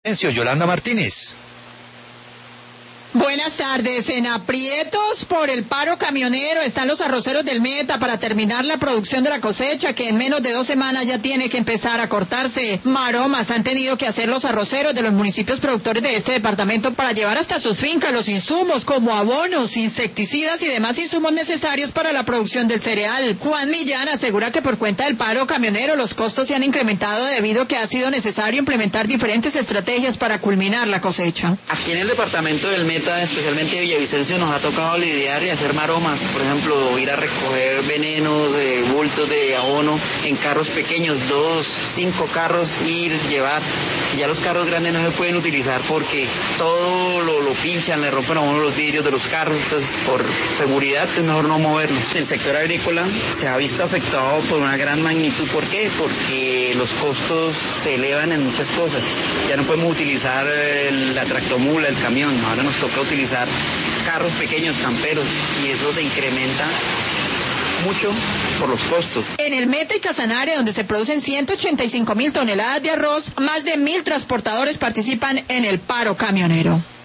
Yolanda Martínez. Buenas tardes. En aprietos por el paro camionero están los arroceros del Meta para terminar la producción de la cosecha, que en menos de 2 semanas ya tiene que empezar a cortarse. Maromas han tenido que hacer los arroceros de los municipios productores de este departamento para llevar hasta sus fincas los insumos como abonos, insecticidas y demás insumos necesarios para la producción del cereal. Juan Millán asegura que por cuenta del paro camionero los costos se han incrementado debido a que ha sido necesario implementar diferentes estrategias para culminar la cosecha. Aquí en el departamento del Meta, especialmente de Villavicencio, nos ha tocado lidiar y hacer maromas, por ejemplo, ir a recoger venenos, bultos de abono en carros pequeños, 2, 5 carros, ir, llevar. Ya los carros grandes no se pueden utilizar porque todo lo pinchan, le rompen a uno los vidrios de los carros, entonces por seguridad es mejor no moverlos. El sector agrícola se ha visto afectado por una gran magnitud. ¿Por qué? Porque los costos se elevan en muchas cosas. Ya no podemos utilizar la tractomula, el camión, ahora nos toca utilizar carros pequeños, camperos, y eso se incrementa mucho por los costos. En el Meta y Casanare, donde se producen 185.000 toneladas de arroz, más de 1.000 transportadores participan en el paro camionero.